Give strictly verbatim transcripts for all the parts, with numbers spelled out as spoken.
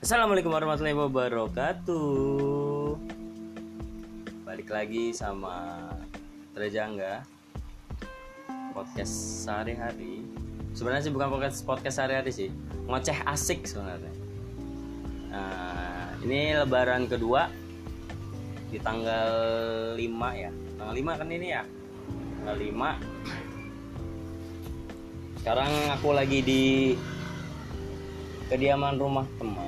Assalamualaikum warahmatullahi wabarakatuh. Balik lagi sama Trejangga podcast sehari-hari. Sebenarnya sih bukan podcast podcast sehari-hari sih, ngoceh asik sebenarnya. Nah, ini lebaran kedua di tanggal lima ya. Tanggal lima kan ini ya. Tanggal lima. Sekarang aku lagi di kediaman rumah teman.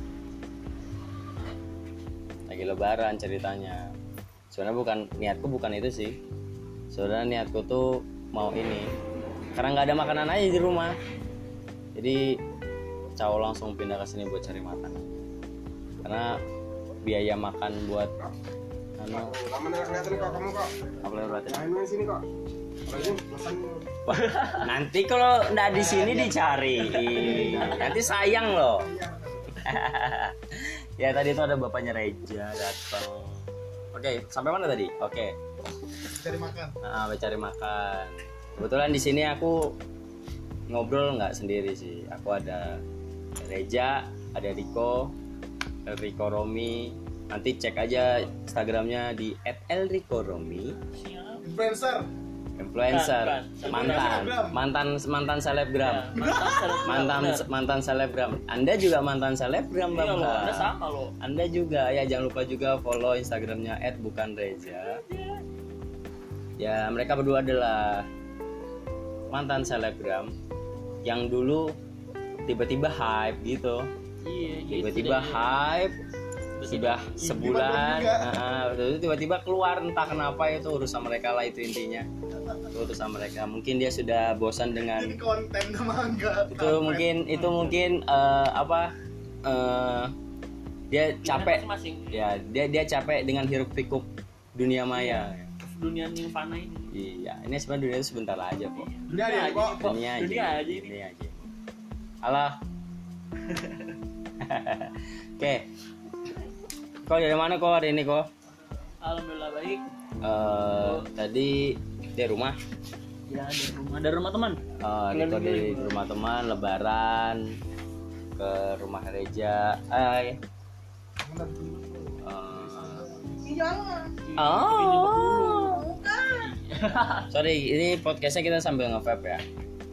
Lagi lebaran ceritanya. Sebenarnya bukan niatku bukan itu sih. Sebenarnya niatku tuh mau ini. Karena nggak ada makanan aja di rumah. Jadi Cao langsung pindah ke sini buat cari makanan. Karena biaya makan buat anu lama nih kelihatan kok kamu kok. apa berarti? Nah, ini sini kok. Nanti kalau nggak di sini dicari. Nanti sayang loh. Ya tadi itu ada bapaknya Reja datang. Oke, sampai mana tadi? Oke. Cari makan. Nah, cari makan. Kebetulan di sini aku ngobrol nggak sendiri sih. Aku ada Reja, ada Riko, Riko Romi. Nanti cek aja Instagramnya di et elrikoromi. Influencer. Influencer, Bukan, bukan. mantan, mantan, mantan selebgram, Ya, mantan selebgram. mantan, Bener. mantan selebgram. Anda juga mantan selebgram, Iya Bang. loh, Anda sama loh. Anda juga ya, jangan lupa juga follow Instagramnya et bukan reja. Ya, mereka berdua adalah mantan selebgram yang dulu tiba-tiba hype gitu, Iya, gitu tiba-tiba deh. hype sudah sebulan, juga. nah, tiba-tiba keluar entah kenapa, itu urusan mereka lah, itu intinya itu urusan mereka. Mungkin dia sudah bosan dengan Ini konten sama enggak? itu, mungkin itu mungkin eh, apa eh, dia capek Masing-masing. ya, dia dia capek dengan hiruk pikuk dunia maya. Dunia yang fana ini. Iya, ini sebenarnya dunia itu sebentar aja kok. Dunia aja kok. Dunia aja, Dunia aja ini. dunia aja. Alah. Oke. Kau dari mana kok hari ini kok? Alhamdulillah baik. Eh, tadi di rumah. Ya dari rumah, dari rumah teman. Eh, Riko di rumah teman, lebaran ke rumah Reja. Hai. Eh, oh. Sorry, ini podcastnya kita sambil nge-vape ya.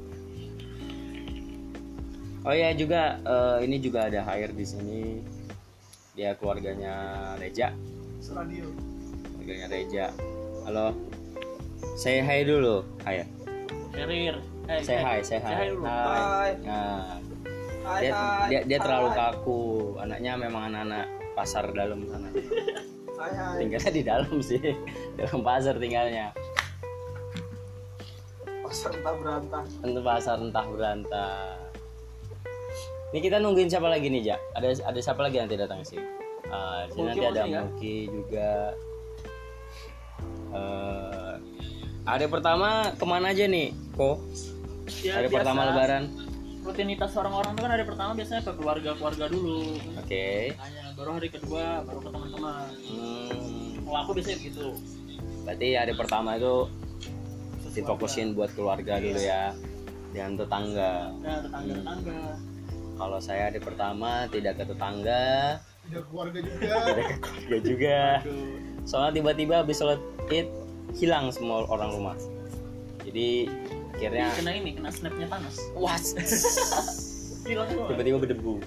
Oh ya juga, eh, ini juga ada Hair di sini. Dia keluarganya Reja. Radio. Keluarganya Reja. Halo. Say hi dulu, Hair. Karir. Hai, Say hi, say hi. Say hi dulu. Hai. Nah, Hai, dia, hai. dia dia terlalu kaku. Anaknya memang anak-anak pasar dalam sana. Hai, hai. Tinggalnya di dalam sih. Dalam pasar tinggalnya. Pasar entah berantah. Entah pasar entah berantah. Ini kita nungguin siapa lagi nih, Jak? Ada ada siapa lagi nanti datang sih? Ah, di sini Muki nanti ada masih, ya? Muki juga. Eh, hari pertama kemana aja nih, Ko? Ya, Hari biasa. pertama Lebaran. Rutinitas orang-orang tuh kan hari pertama biasanya ke keluarga-keluarga dulu. Oke. Hanya baru hari kedua baru ke teman-teman. Hmm, Kalau aku biasanya gitu. berarti hari pertama itu difokusin buat keluarga dulu ya, dengan tetangga. Ya, tetangga-tetangga. Kalau saya hari pertama tidak ke tetangga, Tidak keluarga juga. tidak ke keluarga juga. Soalnya tiba-tiba habis sholat id hilang semua orang rumah. Jadi akhirnya Kena ini, kena snapnya panas. was Hilang semua. tiba-tiba berdebu.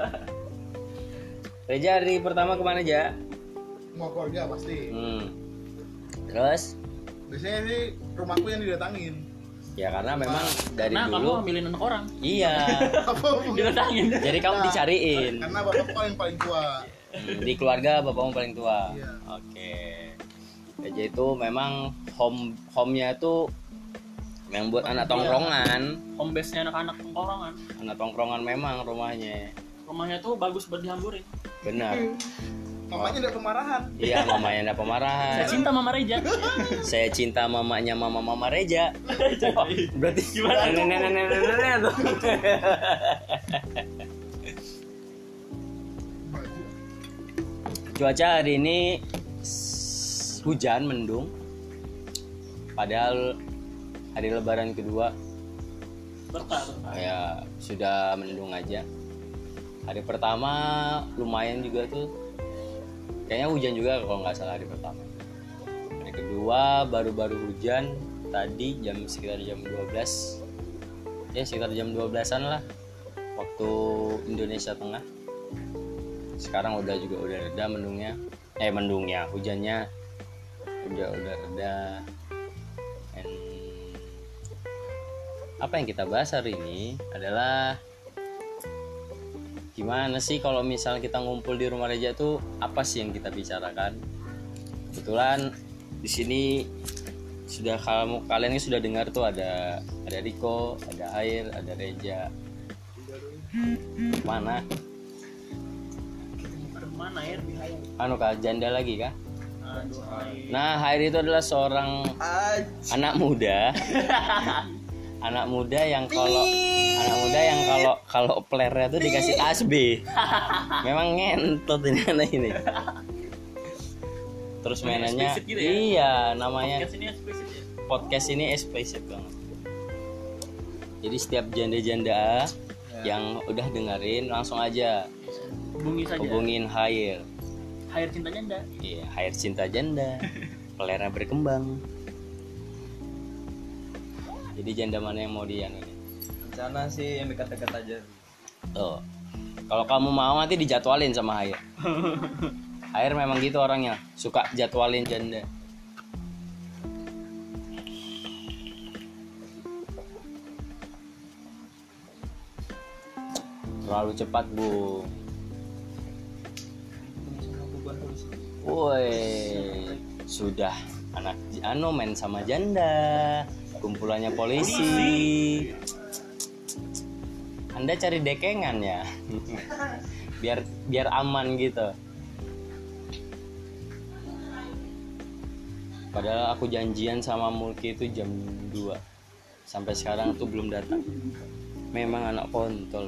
Reja hari pertama kemana aja? Semua keluarga pasti. Hmm. Terus Biasanya sih rumahku yang didatangin. ya karena memang dari Nah, kamu dulu ambilin anak orang. iya. Apa hubungannya? Didatangin. Jadi kamu dicariin. Karena bapak paling paling tua. Hmm, di keluarga bapakmu paling tua. Iya. Oke. Reja itu memang home home-nya itu yang buat anak tongkrongan. Home base-nya anak-anak tongkrongan. Anak tongkrongan memang rumahnya. Rumahnya tuh bagus buat dihamburin. Benar. Mamanya enggak pemarahan. Iya, mamanya ada pemarahan. Saya cinta Mama Reja. Saya cinta mamanya mama-mama Reja. Oh, berarti Gimana tuh? nenek-nenek tuh. Cuaca hari ini s- hujan, mendung. Padahal hari lebaran kedua Berkah, berkah. ya sudah mendung aja. Hari pertama lumayan juga tuh, kayaknya hujan juga kalau nggak salah hari pertama. Hari kedua baru-baru hujan tadi jam sekitar jam dua belas, ya sekitar jam dua belasan lah waktu Indonesia Tengah. Sekarang udah juga udah reda mendungnya, eh mendungnya hujannya udah udah reda. And apa yang kita bahas hari ini adalah gimana sih kalau misal kita ngumpul di rumah Reja tuh apa sih yang kita bicarakan. Kebetulan di sini sudah kamu kalian ini sudah dengar tuh ada ada Riko, ada Air, ada Reja. Mana? Mana Air? Anu kah janda lagi kah? Aduh, Air. Nah, Air itu adalah seorang anak muda. Anak muda yang kalau anak muda yang kalau kalau playernya tuh dikasih tasbih. Memang ngentot ini anak ini. Terus mainannya Explicit gitu ya? iya, namanya Podcast ini explicit ya? podcast ini explicit banget. Jadi setiap janda-janda yang udah dengerin langsung aja Hubungi saja. hubungin Hair. Air cinta janda. Iya, Hair cinta janda. Pelernya berkembang. Jadi janda mana yang mau dia nih? Rencana sih yang dekat-dekat aja. Tuh. Kalau kamu mau nanti dijadwalin sama Hair. Hair memang gitu orangnya, suka jadwalin janda. Terlalu cepat, Bu. Woi, sudah anak anu main sama janda, kumpulannya polisi. Anda cari dekengan ya, biar biar aman gitu. Padahal aku janjian sama Mulki itu jam dua, sampai sekarang tuh belum datang. Memang anak kontol.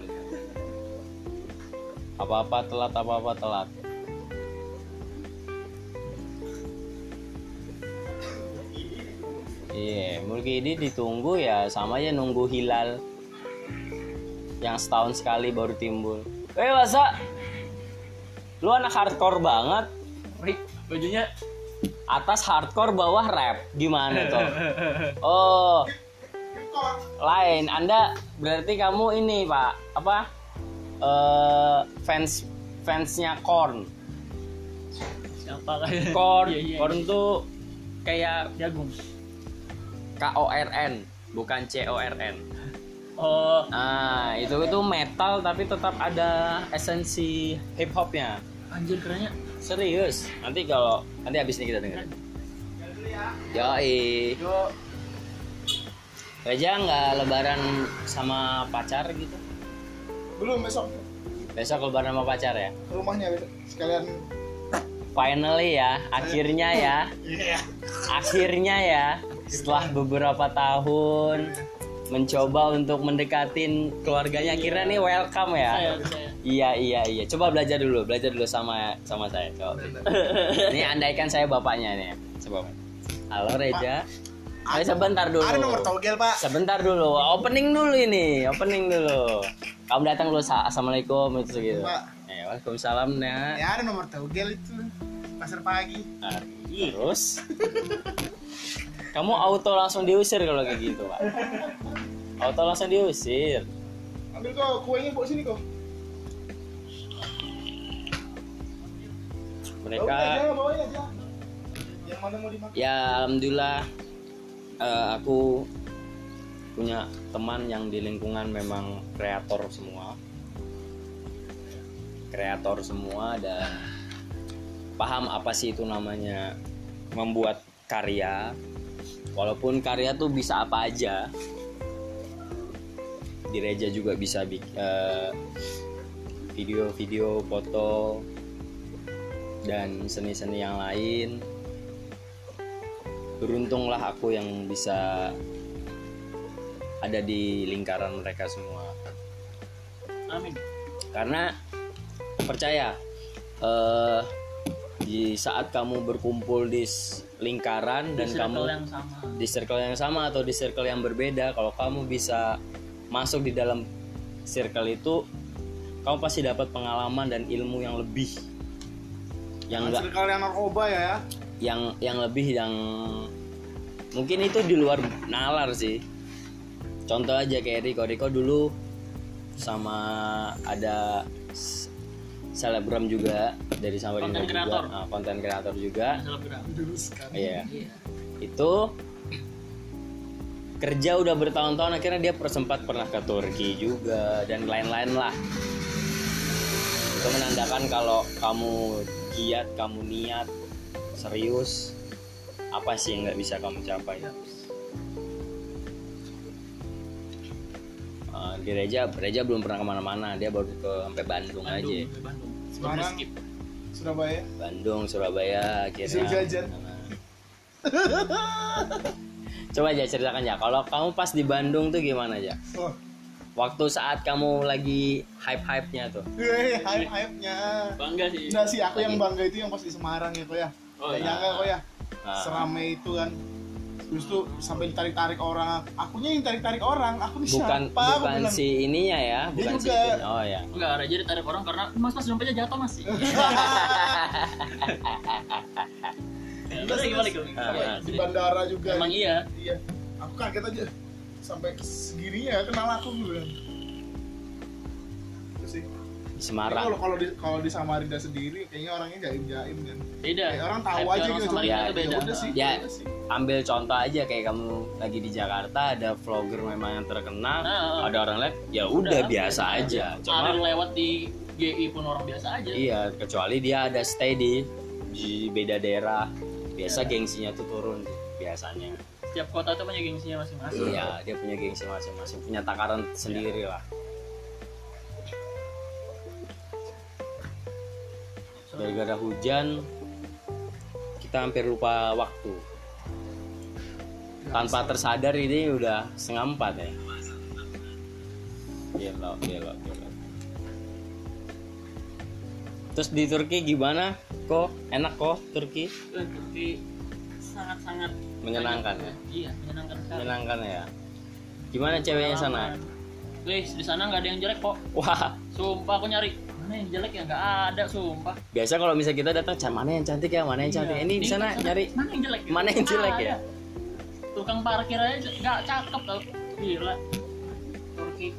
Apa-apa telat, apa-apa telat. Iya, yeah, Mulki ini ditunggu ya sama aja nunggu hilal yang setahun sekali baru timbul. Eh masa lu anak hardcore banget, Rick, bajunya atas hardcore bawah rap, gimana tuh? Oh, lain. Anda berarti kamu ini Pak apa? Uh, fans fansnya Korn. siapa kayak Korn, Iya, iya, Korn iya. tuh kayak jagung. K O R N bukan C O R N. Oh, Nah, itu itu metal tapi tetap ada esensi hip hopnya. anjir kerennya. Serius. Nanti kalau nanti habis ini kita dengerin. Yoi. Yo, Reja nggak lebaran sama pacar gitu? belum besok Besok lebaran sama pacar ya? ke rumahnya sekalian. Finally ya, akhirnya ya. Iya. Akhirnya ya. Setelah beberapa tahun mencoba untuk mendekatin keluarganya, kira nih welcome ya. Saya, saya. Iya iya iya. Coba belajar dulu, belajar dulu sama sama saya. Coba. Ini andaikan saya bapaknya nih. Coba. Halo Reja. Ayo sebentar dulu. Ada nomor togel, Pak. Sebentar dulu. Opening dulu ini. Opening dulu. Kamu datang dulu. Assalamualaikum itu gitu. Pak. Eh, waalaikumsalam ya. Ya ada nomor togel itu. Pasar pagi. Nah, terus kamu auto langsung diusir kalau kayak gitu, Pak. Auto langsung diusir. Ambil kok kuenya bawa sini kok. Mereka Bawa aja, bawain aja. Yang mana mau dimakan? ya alhamdulillah eh, aku punya teman yang di lingkungan memang kreator semua kreator semua dan paham apa sih itu namanya membuat karya, walaupun karya tuh bisa apa aja. Di Reja juga bisa bikin eh, video-video, foto dan seni-seni yang lain. Beruntunglah aku yang bisa ada di lingkaran mereka semua. Amin. Karena percaya eh, di saat kamu berkumpul di s- lingkaran Di dan circle kamu yang sama. di circle yang sama atau di circle yang berbeda, kalau kamu bisa masuk di dalam circle itu, kamu pasti dapat pengalaman dan ilmu yang lebih, yang enggak, circle yang narkoba ya. yang yang lebih yang mungkin itu di luar nalar sih. Contoh aja kayak Riko Riko dulu sama ada s- selebgram juga dari Samarinda Konten juga, kreator. nah, konten kreator juga. Selebgram. Dulu sekali. Iya. Iya. Itu kerja udah bertahun-tahun, akhirnya dia per- sempat pernah ke Turki juga dan lain-lain lah. Itu menandakan kalau kamu giat, kamu niat, serius, apa sih yang nggak bisa kamu capai. Uh, di Reja, Reja belum pernah kemana-mana, dia baru ke sampai Bandung, aja. Bandung, Bandung. Sebelum Semarang. skip. Surabaya. Bandung, Surabaya, akhirnya. Disuruh jajan. Coba aja ceritakan ya, kalau kamu pas di Bandung tuh gimana aja? Oh, Waktu saat kamu lagi hype-hype-nya tuh. hei, hype-hype-nya. Bangga sih. Nah sih aku yang Lagi. bangga itu yang pas di Semarang ya kok ya. Oh, Gak iya. nyangka kok ya. Ah. Serame itu kan. Terus tuh sampai ditarik-tarik orang. Akunya yang tarik-tarik orang. Aku nih Bukan siapa? Aku bukan bilang. si ininya ya, bukan si juga. itunya. Oh ya. Enggak, Raja ditarik orang karena mas mas dompetnya jatuh mas. Ya, Terus, gimana terus. gimana? Ah, Gimana? ah. Di bandara juga. Emang iya. Iya. Aku kaget aja. Sampai segininya kenal aku gue. Terus sih. Di Tapi Semarang. Kalau kalau di kalau di Samarinda sendiri kayaknya orangnya jaim-jaim kan. Beda. Kayak orang tahu Hype aja orang gitu. sama cuma Iya, itu beda. udah sih. Ya. udah sih. Ambil contoh aja kayak kamu lagi di Jakarta, ada vlogger memang yang terkenal, Nah, ada orang lihat, ya udah biasa aja. Cuma Cuma lewat di G I pun orang biasa aja. iya, kecuali dia ada stay di di beda daerah, biasa gengsinya tuh turun sih, biasanya. Setiap kota tuh punya gengsinya masing-masing. Iya, dia punya gengsi masing-masing, punya takaran sendiri lah. Gara-gara hujan, kita hampir lupa waktu. Tanpa tersadar ini udah setengah empat ya. Gila, gila, gila. Terus di Turki gimana? Kok enak kok Turki? Eh, Turki sangat-sangat Menyenangkan ya? Iya, menyenangkan sekali. Menyenangkan ya. Gimana ceweknya sana? Wih, di sana nggak ada yang jelek kok. Wah, Sumpah aku nyari mana yang jelek ya nggak ada, sumpah. biasa kalau misalnya kita datang, "Can, mana yang cantik ya, mana yang cantik." Iya. Ini di sana nyari mana yang jelek? mana yang jelek Nggak ya? ada. Tukang parkir aja nggak cakep tau. Gila. Turki.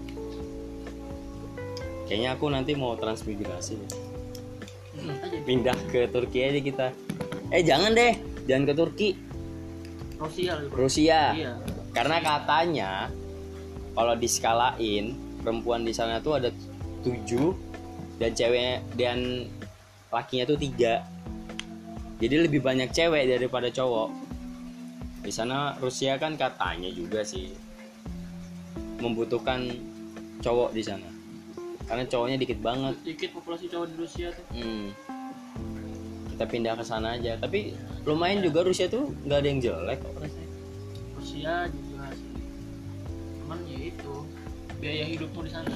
Kayaknya aku nanti mau transmigrasi. Hmm, aja. Pindah ke Turki aja kita. Eh jangan deh, jangan ke Turki, Rusia lebih bagus. Rusia. Iya. Karena katanya kalau diskalain perempuan di sana tuh ada tujuh dan cewek dan lakinya tuh tiga. Jadi lebih banyak cewek daripada cowok. Di sana Rusia kan katanya juga sih membutuhkan cowok di sana. Karena cowoknya dikit banget. Dikit populasi cowok di Rusia tuh. Hmm. Kita pindah ke sana aja. Tapi lumayan juga Rusia tuh nggak ada yang jelek kok rasanya. Rusia juga sih. Cuman ya itu biaya hidupmu di sana.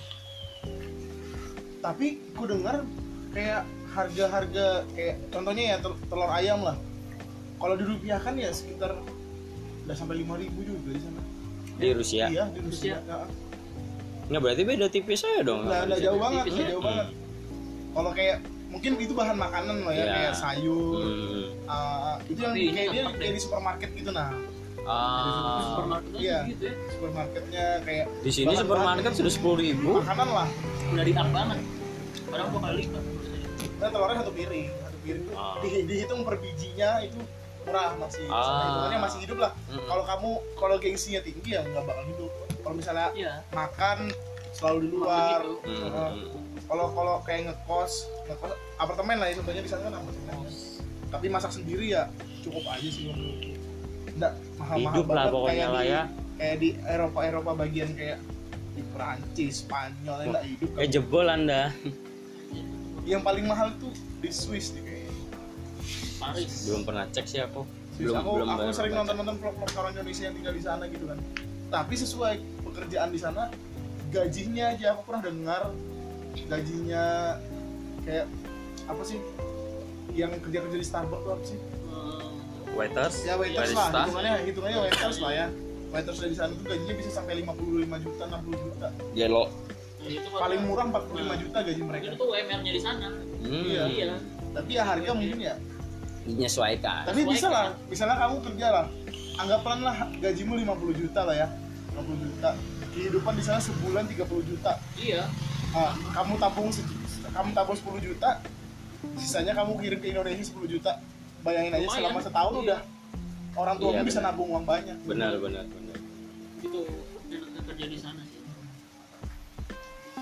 Tapi ku dengar kayak harga-harga kayak contohnya ya tel- telur ayam lah. Kalau dirupiahkan ya sekitar udah sampai lima ribu juga di sana. Di Rusia. Iya, di Rusia. Rusia. Ya. Nggak berarti beda tipis aja dong. Nggak sama nggak di jauh sana. banget, Tipis nggak ya? jauh Hmm. banget. Kalau kayak mungkin itu bahan makanan lah ya, Iya. kayak sayur. Hmm. Uh, itu yang Tapi ini kayak dia tetap kayak deh. di supermarket gitu nah. Ah. Supermarket aja Iya. gitu ya. Supermarketnya kayak Di sini bahan-bahan supermarket sudah sepuluh ribu. makanan lah. Udah di up banget. Padahal gua kali lipat. Nah, telurnya satu piring, satu piring tuh Ah. di, dihitung per bijinya itu murah masih, Ah. hitungannya masih hidup lah. Mm-mm. Kalau kamu kalau gengsinya tinggi ya nggak bakal hidup. Kalau misalnya Iya. makan selalu di luar. Begitu. Hmm. Uh, Kalau kalau kayak ngekos, ngekos apartemen lah ya contohnya di sana kan apartemen. Tapi masak sendiri ya cukup aja sih menurutku. Nggak mahal-mahal Hidup lah banget pokoknya kayak lah di, ya. kayak di Eropa Eropa bagian kayak di Perancis, Spanyol ya nggak hidup. Eh jebol anda. Yang paling mahal itu di Swiss nih kayaknya. Paris. Belum pernah cek sih aku. Swiss. Belum aku belum aku baru sering baca. nonton-nonton vlog-vlog orang Indonesia yang tinggal di sana gitu kan. Tapi sesuai pekerjaan di sana, gajinya aja aku pernah dengar gajinya kayak apa sih? Yang kerja-kerja di Starbucks tuh apa sih? Hmm, Waiters. Ya waiters lah, barista. hitungannya hitungannya waiters lah ya. Waiters dari sana tuh gajinya bisa sampai lima puluh lima juta, enam puluh juta. Gelo. Itu paling murah empat puluh lima juta gaji mereka. Itu tuh U M R-nya di sana. Hmm. Iya. Iya. Tapi ya harga mungkin ya. Menyesuaikan. Tapi bisa lah, misalnya kamu kerja lah, anggaplah lah gajimu lima puluh juta lah ya, lima puluh juta. Kehidupan di sana sebulan tiga puluh juta. Iya. Nah, kamu tabung se- kamu tabung sepuluh juta, sisanya kamu kirim ke Indonesia sepuluh juta. Bayangin aja Lumayan. selama setahun Iya. udah orang tuamu Iya, bisa benar. nabung uang banyak. Benar, benar, benar. Itu kerja, kerja di sana sih.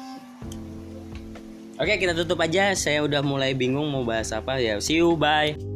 Oke, kita tutup aja. Saya udah mulai bingung mau bahas apa ya. See you, bye.